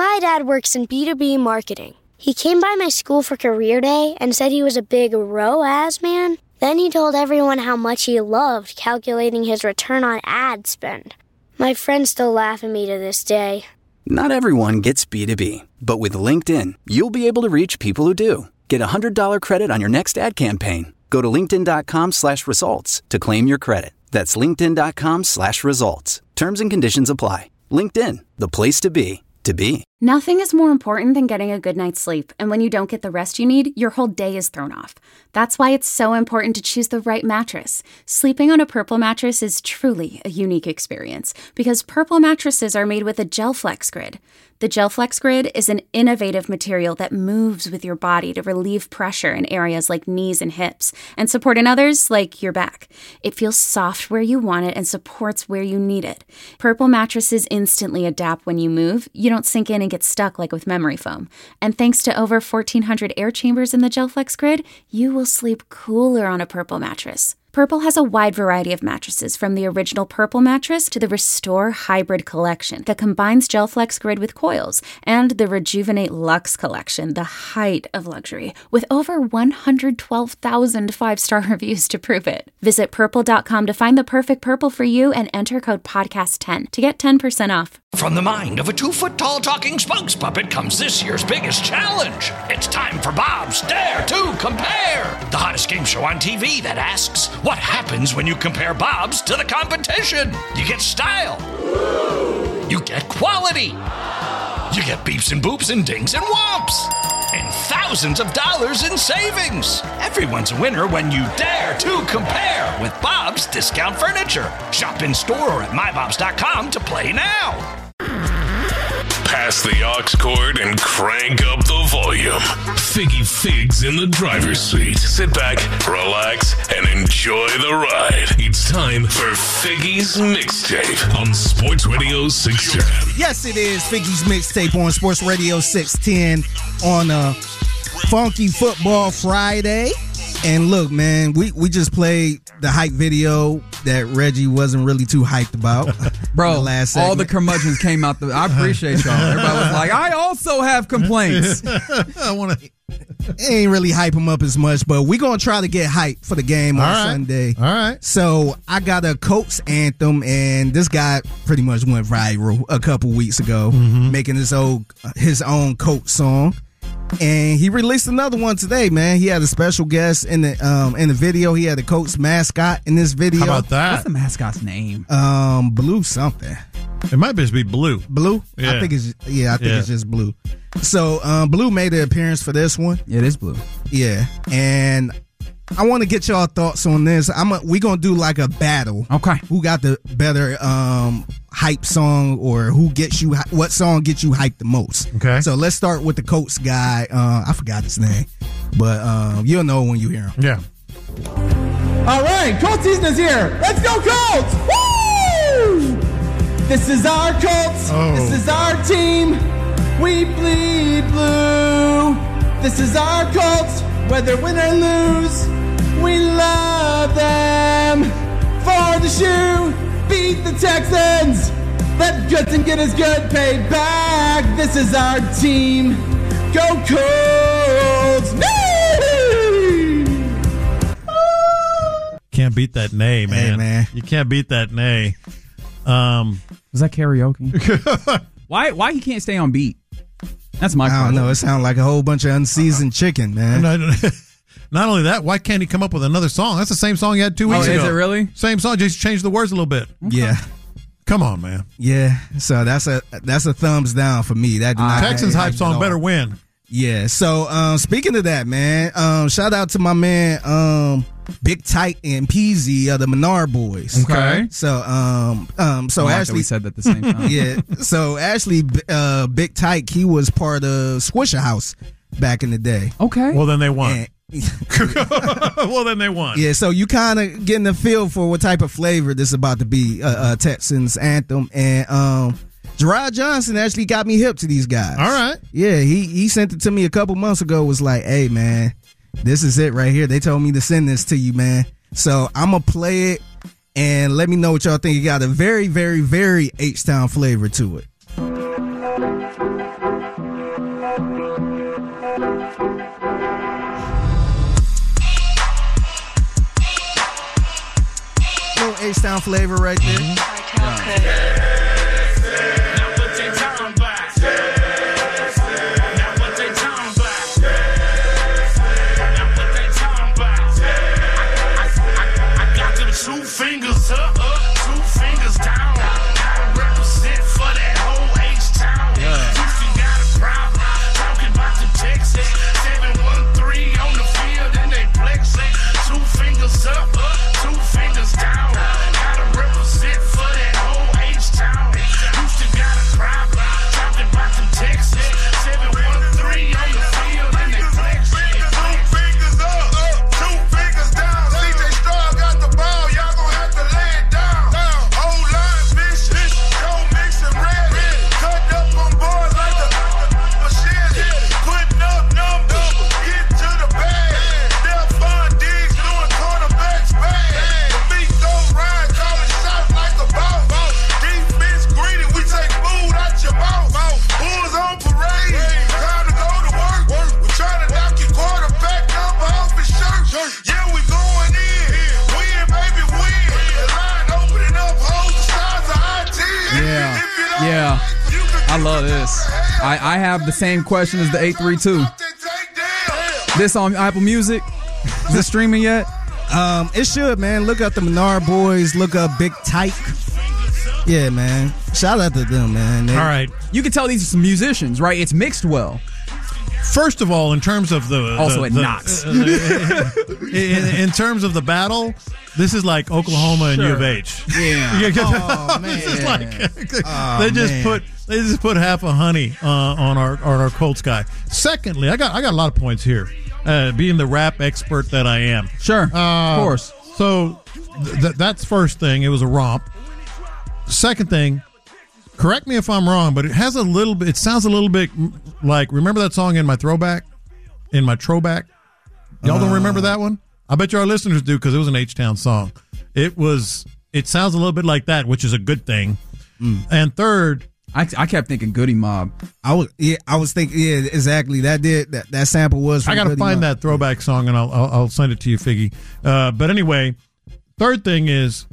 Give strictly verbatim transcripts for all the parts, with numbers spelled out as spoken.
My dad works in B two B marketing. He came by my school for career day and said he was a big R O A S man. Then he told everyone how much he loved calculating his return on ad spend. My friends still laugh at me to this day. Not everyone gets B two B, but with LinkedIn, you'll be able to reach people who do. Get a one hundred dollars credit on your next ad campaign. Go to linkedin.com slash results to claim your credit. That's linkedin.com slash results. Terms and conditions apply. LinkedIn, the place to be, to be. Nothing is more important than getting a good night's sleep, and when you don't get the rest you need, your whole day is thrown off. That's why it's so important to choose the right mattress. Sleeping on a Purple mattress is truly a unique experience, because Purple mattresses are made with a GelFlex Grid. The GelFlex Grid is an innovative material that moves with your body to relieve pressure in areas like knees and hips, and support in others like your back. It feels soft where you want it and supports where you need it. Purple mattresses instantly adapt when you move. You don't sink in and get stuck like with memory foam. And thanks to over fourteen hundred air chambers in the GelFlex Grid, you will sleep cooler on a Purple mattress. Purple has a wide variety of mattresses, from the original Purple mattress to the Restore Hybrid collection that combines GelFlex Grid with coils, and the Rejuvenate Luxe collection, the height of luxury, with over one hundred twelve thousand five-star reviews to prove it. Visit purple dot com to find the perfect Purple for you and enter code podcast ten to get ten percent off. From the mind of a two-foot-tall talking spokes puppet comes this year's biggest challenge. It's time for Bob's Dare to Compare, the hottest game show on T V that asks, what happens when you compare Bob's to the competition? You get style. You get quality. You get beeps and boops and dings and whomps. And thousands of dollars in savings. Everyone's a winner when you dare to compare with Bob's Discount Furniture. Shop in store or at my bobs dot com to play now. Pass the aux cord and crank up the volume. Figgy Figs in the driver's seat. Sit back, relax, and enjoy the ride. It's time for Figgy's Mixtape on Sports Radio six ten. Yes, it is Figgy's Mixtape on Sports Radio six ten on a Funky Football Friday. And look, man, we, we just played the hype video that Reggie wasn't really too hyped about. Bro, last all the curmudgeons came out. The, I appreciate y'all. Everybody was like, I also have complaints. I want to. Ain't really hype him up as much, but we're going to try to get hype for the game on right. Sunday. All right. So I got a Colts anthem, and this guy pretty much went viral a couple weeks ago, mm-hmm. making his own, his own Colts song. And he released another one today, man. He had a special guest in the um in the video. He had a Colts mascot in this video. How about that? What's the mascot's name? Um, Blue something. It might just be Blue. Blue? Yeah. I think it's yeah, I think yeah. it's just Blue. So um Blue made an appearance for this one. Yeah, it is Blue. Yeah. And I want to get y'all thoughts on this. I'm a, we gonna do like a battle. Okay. Who got the better um hype song, or who gets you what song gets you hyped the most? Okay. So let's start with the Colts guy. Uh, I forgot his name, but um, you'll know when you hear him. Yeah. All right, Colts season is here. Let's go Colts! Woo! This is our Colts. Oh. This is our team. We bleed blue. This is our Colts. Whether win or lose, we love them. For the shoe, beat the Texans. Let Goodson get his good pay back. This is our team. Go Colts! Can't beat that nay, man. Hey, man. You can't beat that nay. Um, Was that karaoke? why Why he can't stay on beat? That's my I question. don't know. It sounds like a whole bunch of unseasoned chicken, man. Not only that, why can't he come up with another song? That's the same song he had two weeks oh, ago. Is it really? Same song, just changed the words a little bit. Okay. Yeah. Come on, man. Yeah. So that's a that's a thumbs down for me. That did not Texans hype song better win. Yeah. So um, speaking of that, man, um, shout out to my man um, Big Tight and Peasy of the Menard Boys. Okay. So um um so I like that Ashley we said that at the same time. yeah. So Ashley uh, Big Tight, he was part of Swisher House back in the day. Okay. Well, then they won. And, well, then they won. Yeah, so you kind of getting a feel for what type of flavor this is about to be, uh, uh, Texans anthem. And um, Gerard Johnson actually got me hip to these guys. All right. Yeah, he, he sent it to me a couple months ago, was like, hey, man, this is it right here. They told me to send this to you, man. So I'm going to play it and let me know what y'all think. It got a very, very, very H-Town flavor to it. Little H-Town flavor right there. Mm-hmm. Yeah. Two fingers up, up, two fingers down. Gotta represent for that whole H-Town. Yeah. Houston got a problem, talking about the Texas. seven one three on the field and they flex it. Two fingers up, up, two fingers down. Gotta represent for that whole H-Town. Houston got a problem, talking about the Texas. seven one three on the field and they flex it. Two fingers up, up, two fingers down. C J Stroud got the ball. Yeah, I love this. I, I have the same question as the eight three two. This on Apple Music? Is it streaming yet? Um, it should, man. Look up the Menard Boys. Look up Big Tyke. Yeah, man. Shout out to them, man. They, all right. You can tell these are some musicians, right? It's mixed well. First of all, in terms of the... Also, the, it the, knocks. Uh, in, in terms of the battle, this is like Oklahoma and Sure. U of H. Yeah. Oh, man. This is like, Oh, they just man. put they just put half a honey uh, on our on our Colts guy. Secondly, I got I got a lot of points here. Uh, being the rap expert that I am, Sure, uh, of course. So th- th- that's first thing. It was a romp. Second thing, correct me if I'm wrong, but it has a little bit. It sounds a little bit like, remember that song in my throwback, in my throwback. Y'all don't remember that one? I bet you our listeners do because it was an H-Town song. It was. It sounds a little bit like that, which is a good thing. Mm. And third, I, I kept thinking Goody Mob. I was yeah, I was thinking yeah, exactly. That did that, that sample was. From I got to Goody find Mob. that throwback song and I'll, I'll I'll send it to you, Figgy. Uh, but anyway, third thing is,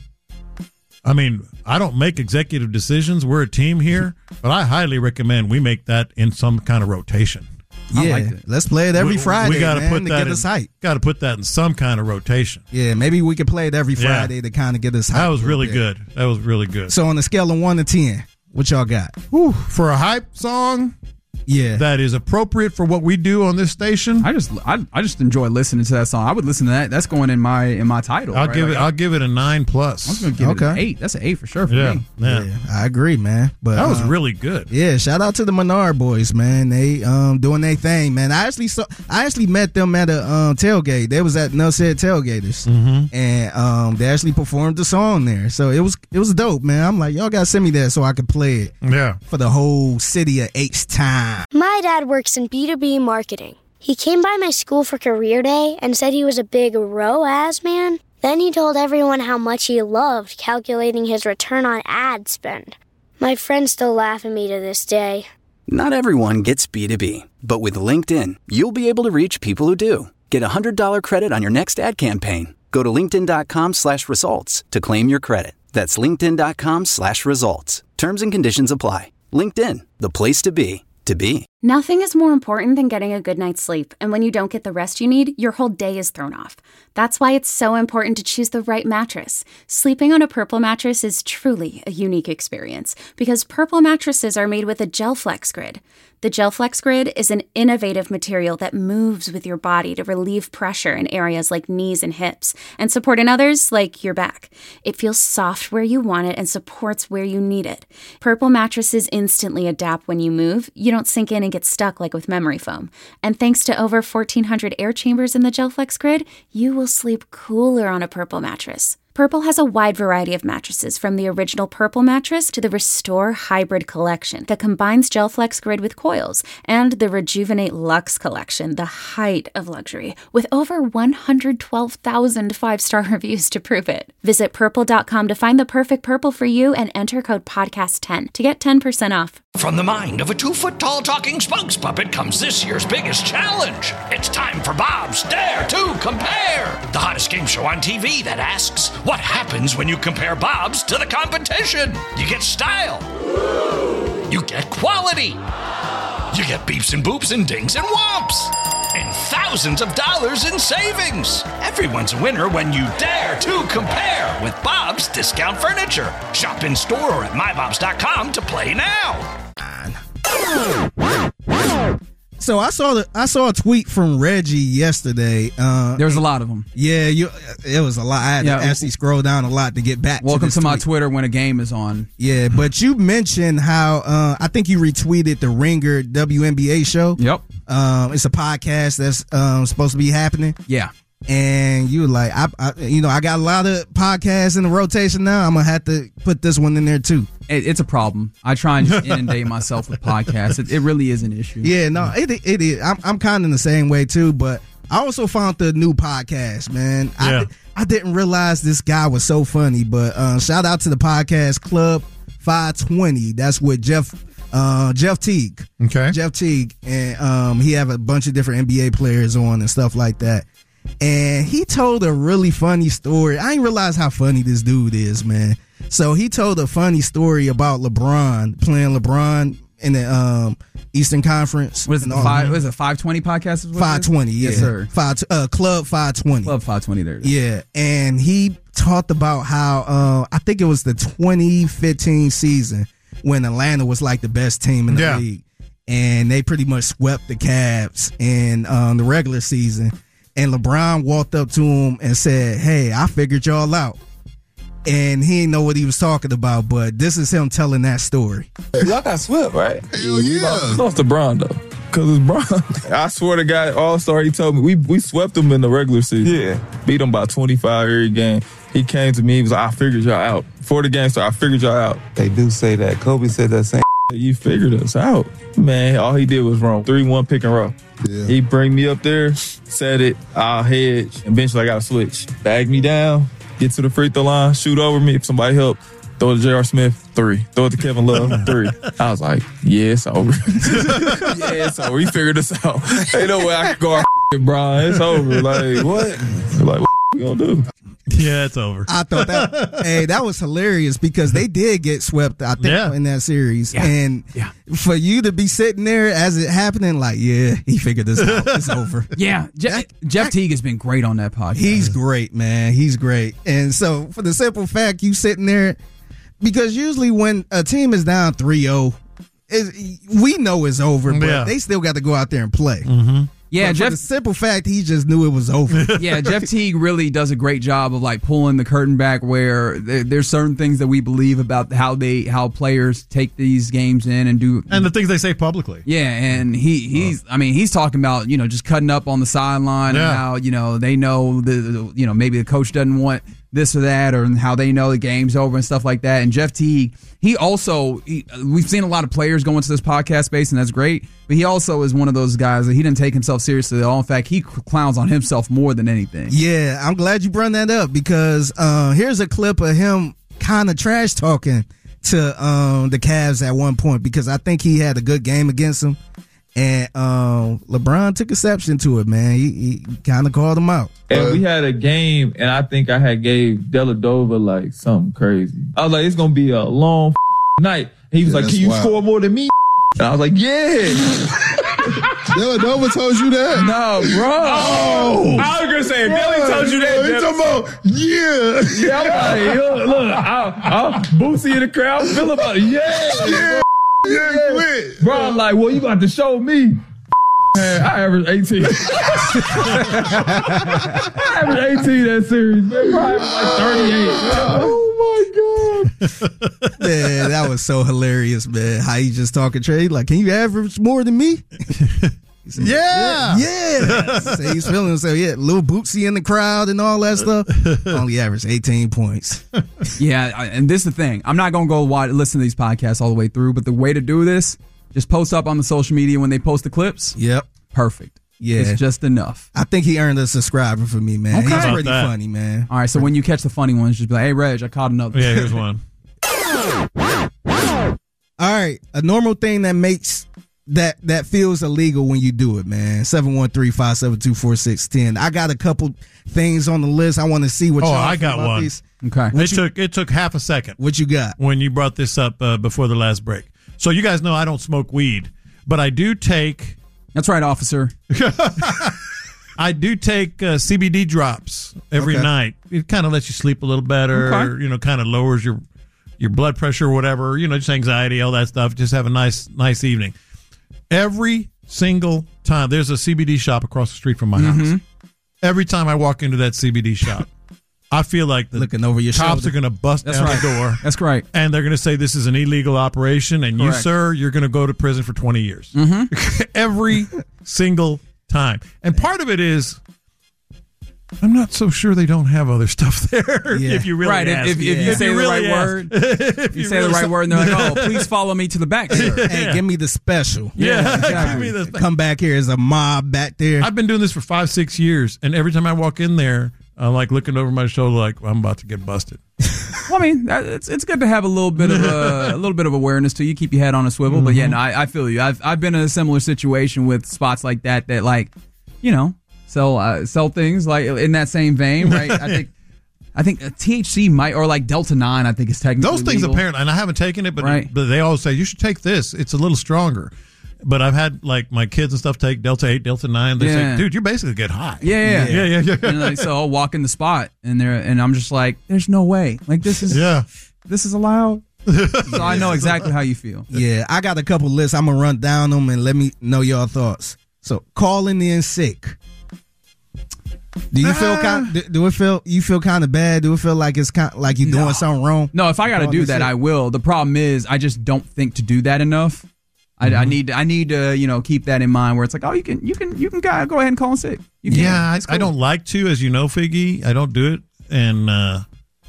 I mean, I don't make executive decisions. We're a team here, but I highly recommend we make that in some kind of rotation. Yeah, I liked it. let's play it every we, Friday. We got to man, put to that get in, us hype. Got to put that in some kind of rotation. Yeah, maybe we could play it every Yeah. Friday to kind of get us hype. That was a little really bit. good. That was really good. So on a scale of one to ten, what y'all got? Whew, for a hype song, Yeah, that is appropriate for what we do on this station, I just I, I just enjoy listening to that song. I would listen to that. That's going in my in my title. I'll right? give Like, it. I, I'll give it a nine plus. I'm going to give it an Okay. eight. That's an eight for sure for yeah, me. yeah, yeah, I agree, man. But That was um, really good. Yeah, shout out to the Menard Boys, man. They um doing their thing, man. I actually saw, I actually met them at a um tailgate. They was at Nutsaid Tailgaters, Mm-hmm. and um they actually performed the song there. So it was it was dope, man. I'm like, y'all gotta send me that so I could play it Yeah. for the whole city of H-Town. My dad works in B two B marketing. He came by my school for career day and said he was a big R O A S man. Then he told everyone how much he loved calculating his return on ad spend. My friends still laugh at me to this day. Not everyone gets B two B, but with LinkedIn, you'll be able to reach people who do. Get a one hundred dollars credit on your next ad campaign. Go to linkedin.com slash results to claim your credit. That's linkedin.com slash results. Terms and conditions apply. LinkedIn, the place to be, to be. Nothing is more important than getting a good night's sleep, and when you don't get the rest you need, your whole day is thrown off. That's why it's so important to choose the right mattress. Sleeping on a Purple mattress is truly a unique experience because Purple mattresses are made with a GelFlex Grid. The GelFlex Grid is an innovative material that moves with your body to relieve pressure in areas like knees and hips and support in others like your back. It feels soft where you want it and supports where you need it. Purple mattresses instantly adapt when you move. You don't sink in and get stuck like with memory foam. And thanks to over fourteen hundred air chambers in the GelFlex Grid, you will sleep cooler on a Purple mattress. Purple has a wide variety of mattresses, from the original Purple mattress to the Restore Hybrid collection that combines GelFlex Grid with coils, and the Rejuvenate Luxe collection, the height of luxury, with over one hundred twelve thousand five-star reviews to prove it. Visit purple dot com to find the perfect Purple for you and enter code podcast ten to get ten percent off. From the mind of a two-foot-tall talking spokes puppet comes this year's biggest challenge. It's time for Bob's Dare to Compare, the hottest game show on T V that asks, what happens when you compare Bobs to the competition? You get style. You get quality. You get beeps and boops and dings and whomps. And thousands of dollars in savings. Everyone's a winner when you dare to compare with Bob's Discount Furniture. Shop in store or at my bobs dot com to play now. So I saw the I saw a tweet from Reggie yesterday. Uh, There's a lot of them. Yeah, you, it was a lot. I had Yeah. to actually scroll down a lot to get back. Welcome to, this to my tweet. Twitter when a game is on. Yeah, but you mentioned how uh, I think you retweeted the Ringer W N B A show. Yep. Um, it's a podcast that's um, supposed to be happening. Yeah. And you were like, I, I, you know, I got a lot of podcasts in the rotation now. I'm gonna have to put this one in there too. It, it's a problem. I try and just inundate myself with podcasts. It, it really is an issue. Yeah, no, it it is. I'm I'm kind of in the same way too. But I also found the new podcast, man. Yeah. I I didn't realize this guy was so funny. But uh, shout out to the podcast Club five twenty. That's with Jeff. Uh, Jeff Teague. Okay. Jeff Teague. And um, he have a bunch of different N B A players on and stuff like that. And he told a really funny story. I didn't realize how funny this dude is, man. So he told a funny story about LeBron, playing LeBron in the um, Eastern Conference. What is it? And The all- five, what is it? five twenty podcast? Is what it is? five twenty, yeah. Yes, sir. Five, uh, Club five twenty. Club five twenty there. Yeah, and he talked about how uh, I think it was the twenty fifteen season when Atlanta was like the best team in the Yeah. league, and they pretty much swept the Cavs in um, the regular season. And LeBron walked up to him and said, "Hey, I figured y'all out." And he didn't know what he was talking about, but this is him telling that story. Y'all got swept, right? Hell yeah. Lost, lost to Bron, though. Because it's Bron. I swear to God, All-Star, he told me, we we swept them in the regular season. Yeah. Beat them by twenty-five every game. He came to me, he was like, I figured y'all out. Before the game started, I figured y'all out. They do say that. Kobe said that same. You figured us out. Man, all he did was wrong. three one pick and roll. Yeah. He bring me up there, set it, I'll hedge, and eventually I got to switch. Bag me down, get to the free throw line, shoot over me. If somebody help, throw it to J R. Smith, three. Throw it to Kevin Love, three. I was like, yeah, it's over. yeah, it's over. He figured us out. Ain't no way I can go and Brian. It's over. Like, what? Like, what we gonna do? Yeah, it's over. I thought that, hey, that was hilarious because they did get swept, I think, Yeah. in that series. Yeah. And Yeah. for you to be sitting there as it happening, like, yeah, he figured this out. It's over. Yeah. Je- Jeff Teague has been great on that podcast. He's great, man. He's great. And so for the simple fact, you sitting there, because usually when a team is down three oh, it's- we know it's over, but Yeah. they still got to go out there and play. Mm-hmm. Yeah, But for Jeff. the simple fact, he just knew it was over. Yeah, Jeff Teague really does a great job of like pulling the curtain back where there, there's certain things that we believe about how they how players take these games in and do And the things they say publicly. yeah, and he he's I mean he's talking about, you know, just cutting up on the sideline Yeah. and how, you know, they know the, the you know maybe the coach doesn't want this or that, or how they know the game's over and stuff like that. And Jeff Teague, he also he, we've seen a lot of players go into this podcast space, and that's great. But he also is one of those guys that he didn't take himself seriously at all. In fact, he clowns on himself more than anything. Yeah, I'm glad you brought that up because uh, here's a clip of him kind of trash talking to um, the Cavs at one point because I think he had a good game against them. And um, LeBron took exception to it, man. He, he kind of called him out. And we had a game, and I think I had gave Deladova like something crazy. I was like, it's gonna be a long night. He was Yeah, like, that's can you wild. score more than me? And I was like, yeah. Deladova told you that? No, bro. Oh. I was gonna say, if Billy told you that. He Deb- talking about, yeah. Yeah, I'm like, look, look, I'll, I'll Boosie in the crowd, feel about it. Yeah, Yeah. Yeah, quit. bro. I'm like, well, you got to show me. Man, I averaged eighteen. I averaged eighteen that series, man. Probably like thirty-eight. Oh my God. Man, that was so hilarious, man. How he just talking trade. Like, can you average more than me? He said, Yeah. Yeah. So he's feeling himself. Yeah, little Bootsy in the crowd and all that stuff. Only averaged eighteen points. Yeah, I- and this is the thing. I'm not going to go watch, listen to these podcasts all the way through, but the way to do this, just post up on the social media when they post the clips. Yep. Perfect. Yeah. It's just enough. I think he earned a subscriber for me, man. Okay. He's About pretty that. funny, man. All right, so when you catch the funny ones, just be like, hey, Reg, I caught another. Yeah, here's one. All right, a normal thing that makes that that feels illegal when you do it, man. seven one three, five seven two, four six one zero. I got a couple things on the list. I want to see what Oh, y'all I think got about one. these. Okay. It you- took it took half a second. What you got? When you brought this up uh, before the last break. So you guys know I don't smoke weed, but I do take That's right, officer. I do take uh, C B D drops every Okay. night. It kind of lets you sleep a little better. Okay. You know, kind of lowers your your blood pressure or whatever. You know, just anxiety, all that stuff. Just have a nice nice evening. Every single time, there's a C B D shop across the street from my Mm-hmm. house. Every time I walk into that C B D shop, I feel like the Looking over your cops shoulder. are going to bust That's down right. the door. That's right. And they're going to say this is an illegal operation, and you, Correct. sir, you're going to go to prison for twenty years. Mm-hmm. Every single time. And part of it is, I'm not so sure they don't have other stuff there. Yeah. If you really Right. If, ask. if, if Yeah. you If say you the really right ask. word, If you you say really- the right word, and they're like, "Oh, please follow me to the back, sir." Hey, give me the special. Yeah, exactly. give me this. Come back here. There's a mob back there. I've been doing this for five, six years, and every time I walk in there, I'm like looking over my shoulder, like I'm about to get busted. Well, I mean, that- it's it's good to have a little bit of a, a little bit of awareness to you, keep your head on a swivel. But yeah, no, I, I feel you. I've I've been in a similar situation with spots like that that like, you know, sell uh, sell things like in that same vein, right? I think I think T H C might or like Delta nine. I think is technically Those things legal. apparently, and I haven't taken it, but Right. but they always say you should take this. It's a little stronger. But I've had like my kids and stuff take Delta eight, Delta nine. They Yeah. say, dude, you basically get high. Yeah, yeah, yeah, yeah, yeah. And like, so I'll walk in the spot, and there, and I'm just like, "There's no way! Like this is, Yeah. this is allowed." So I know exactly how you feel. Yeah, I got a couple lists. I'm gonna run down them and let me know your thoughts. So, calling in sick. Do you feel kind? Do, do it feel you feel kind of bad? Do it feel like it's kind like you're doing No. something wrong? No, if I got to Calling do in that, sick. I will. The problem is, I just don't think to do that enough. I, I need, I need to, you know, keep that in mind. Where it's like, oh, you can, you can, you can go, go ahead and call in sick. You can. Yeah, I, It's I cool. don't like to, as you know, Figgy. I don't do it, and uh,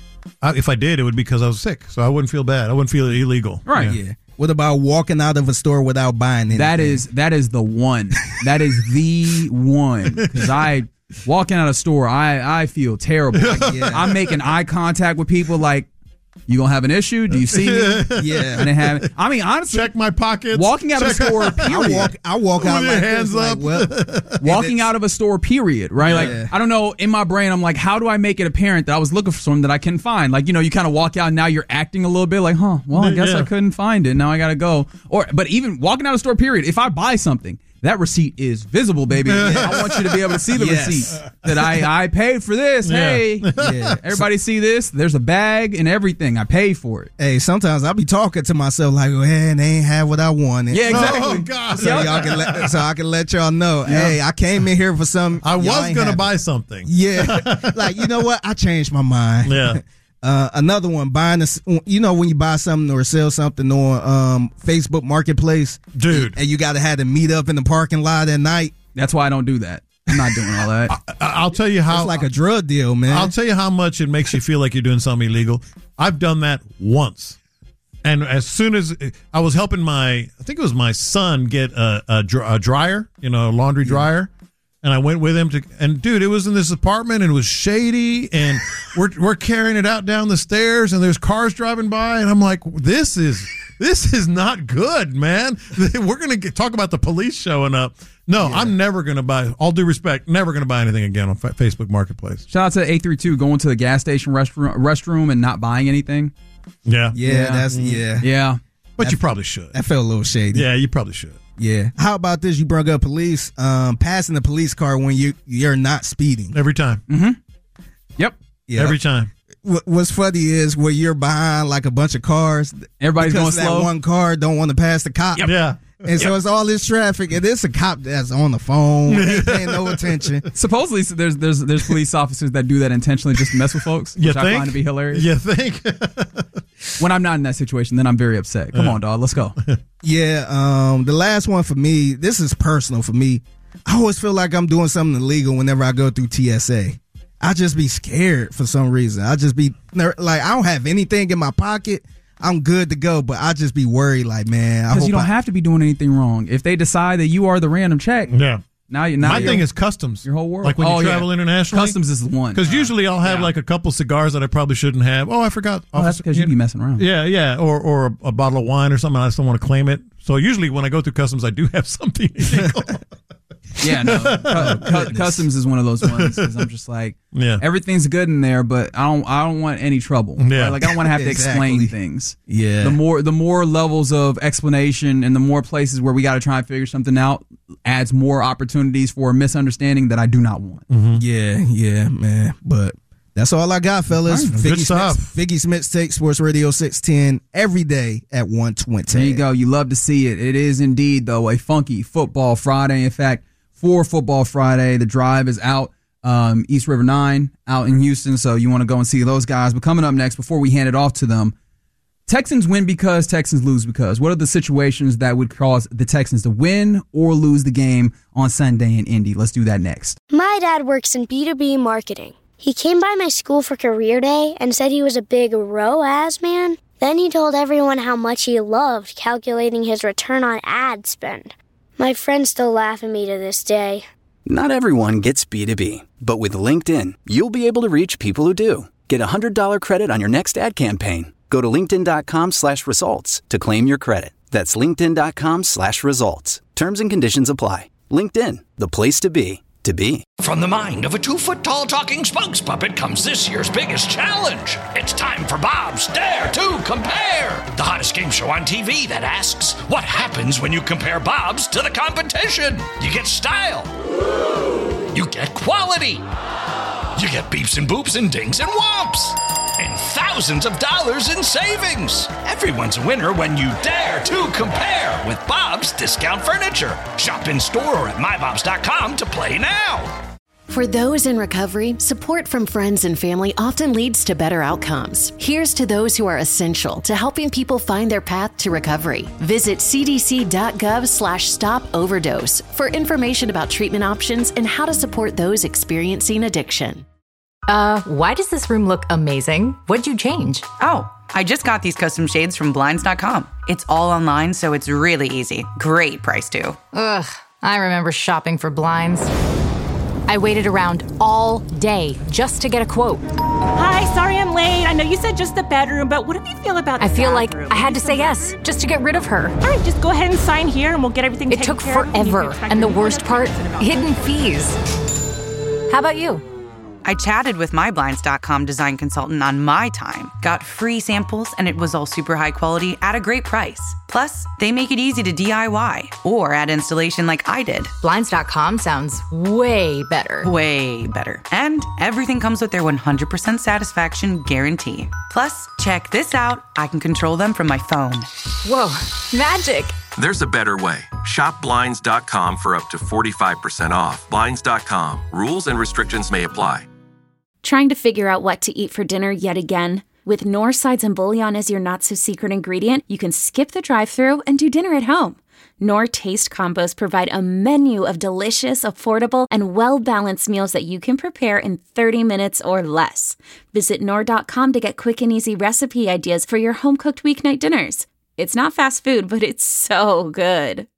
I, if I did, it would be because I was sick, so I wouldn't feel bad. I wouldn't feel illegal. Right. Yeah. What about walking out of a store without buying anything? That is, that is the one. That is the one. Because I walking out of a store, I, I feel terrible. Like, Yeah. I'm making eye contact with people. Like, you gonna have an issue? Do you see me? Yeah. I didn't have it. I mean, honestly, Check my pockets. walking out of a Check- store, I period. walk. I walk out With your like hands this, like, up. well, Walking out of a store, period, right? Yeah. Like, I don't know, in my brain, I'm like, how do I make it apparent that I was looking for something that I couldn't find? Like, you know, you kind of walk out and now you're acting a little bit like, huh, well, I guess Yeah. I couldn't find it. Now I got to go. Or, but even walking out of a store, period, if I buy something, that receipt is visible, baby. I want you to be able to see the Yes. receipt that I, I paid for this. Yeah. Hey, Yeah. everybody see this? There's a bag and everything. I paid for it. Hey, sometimes I'll be talking to myself like, "Well, hey, they ain't have what I wanted." Yeah, exactly. Oh, God. So y'all can let, so I can let y'all know. Hey, I came in here for some. I y'all was ain't going to have buy it. something. Yeah, like you know what? I changed my mind. Yeah. Uh, another one, buying a, you know, when you buy something or sell something on um, Facebook Marketplace, Dude. and you got to have to meet up in the parking lot at night. That's why I don't do that. I'm not doing all that. I- I'll tell you how. It's like a drug deal, man. I'll tell you how much it makes you feel like you're doing something illegal. I've done that once. And as soon as I was helping my, I think it was my son get a, a, dr- a dryer, you know, a laundry dryer. And I went with him to, and dude, it was in this apartment and it was shady and we're, we're carrying it out down the stairs and there's cars driving by. And I'm like, this is, this is not good, man. We're going to talk about the police showing up. No, I'm never going to buy, all due respect, never going to buy anything again on Fa- Facebook Marketplace. Shout out to eight three two going to the gas station restroom, restroom and not buying anything. Yeah. yeah, Yeah. that's yeah. Yeah. But you probably should. That felt a little shady. Yeah, you probably should. Yeah. How about this? You brought up police, um, passing the police car when you you're not speeding. Every time. Yep. Yeah. Every time. What- What's funny is where you're behind like a bunch of cars. Everybody's because going that slow. one car don't want to pass the cop. Yeah. And so it's all this traffic, and it's a cop that's on the phone, ain't paying no attention. Supposedly, there's there's there's police officers that do that intentionally just to mess with folks, You which I think? find to be hilarious. You think? When I'm not in that situation, then I'm very upset. Come on, dog, let's go. Yeah, um, the last one for me, this is personal for me. I always feel like I'm doing something illegal whenever I go through T S A. I just be scared for some reason. I just be ner- like, I don't have anything in my pocket. I'm good to go, but I just be worried like, man, I Because hope you don't I- have to be doing anything wrong. If they decide that you are the random check, Yeah. Now you now My you're- thing is customs. Your whole world. Like when you Oh, travel yeah. internationally. Customs is the one. Because usually I'll have like a couple cigars that I probably shouldn't have. Oh, I forgot. Oh, that's because you be messing around. Yeah, yeah. Or or a, a bottle of wine or something. I just don't want to claim it. So usually when I go through customs, I do have something illegal. Yeah, no. cu- cu- customs is one of those ones because I'm just like, Yeah. everything's good in there, but I don't, I don't want any trouble. Yeah. Right? Like I don't want to have to Exactly. explain things. Yeah. The more, the more levels of explanation and the more places where we got to try and figure something out adds more opportunities for misunderstanding that I do not want. Yeah, yeah, man. But that's all I got, fellas. All right. Good Figgy stuff. Smith's, Figgy Smith's Take, Sports Radio six ten, every day at one twenty. There you go. You love to see it. It is indeed, though, a funky football Friday. In fact, for Football Friday, the drive is out. Um, East River nine out in Houston, so you want to go and see those guys. But coming up next, before we hand it off to them, Texans win because, Texans lose because. What are the situations that would cause the Texans to win or lose the game on Sunday in Indy? Let's do that next. My dad works in B two B marketing. He came by my school for career day and said he was a big R O A S man. Then he told everyone how much he loved calculating his return on ad spend. My friends still laugh at me to this day. Not everyone gets B two B, but with LinkedIn, you'll be able to reach people who do. Get a one hundred dollars credit on your next ad campaign. Go to linkedin.com slash results to claim your credit. That's linkedin.com slash results. Terms and conditions apply. LinkedIn, the place to be, to be. From the mind of a two-foot-tall talking spokes puppet comes this year's biggest challenge. It's time for Bob's Dare to Compare, the hottest game show on T V that asks, what happens when you compare Bob's to the competition? You get style. You get quality. You get beeps and boops and dings and whomps. And thousands of dollars in savings. Everyone's a winner when you dare to compare with Bob's Discount Furniture. Shop in store or at my bobs dot com to play now. For those in recovery, support from friends and family often leads to better outcomes. Here's to those who are essential to helping people find their path to recovery. Visit cdc.gov slash stop overdose for information about treatment options and how to support those experiencing addiction. Uh, why does this room look amazing? What'd you change? Oh, I just got these custom shades from blinds dot com. It's all online, so it's really easy. Great price, too. Ugh, I remember shopping for blinds. I waited around all day just to get a quote. Hi, sorry I'm late. I know you said just the bedroom, but what do you feel about the I feel bathroom? like I had to say yes just to get rid of her. All right, just go ahead and sign here and we'll get everything It taken took care of. You forever, can expect and the your worst part, notification about hidden it. fees. How about you? I chatted with my blinds dot com design consultant on my time, got free samples, and it was all super high quality at a great price. Plus, they make it easy to D I Y or add installation like I did. blinds dot com sounds way better. Way better. And everything comes with their one hundred percent satisfaction guarantee. Plus, check this out. I can control them from my phone. Whoa, magic. There's a better way. Shop blinds dot com for up to forty-five percent off. blinds dot com. Rules and restrictions may apply. Trying to figure out what to eat for dinner yet again? With Knorr sides and bouillon as your not-so-secret ingredient, you can skip the drive-thru and do dinner at home. Knorr Taste Combos provide a menu of delicious, affordable, and well-balanced meals that you can prepare in thirty minutes or less. Visit Knorr dot com to get quick and easy recipe ideas for your home-cooked weeknight dinners. It's not fast food, but it's so good.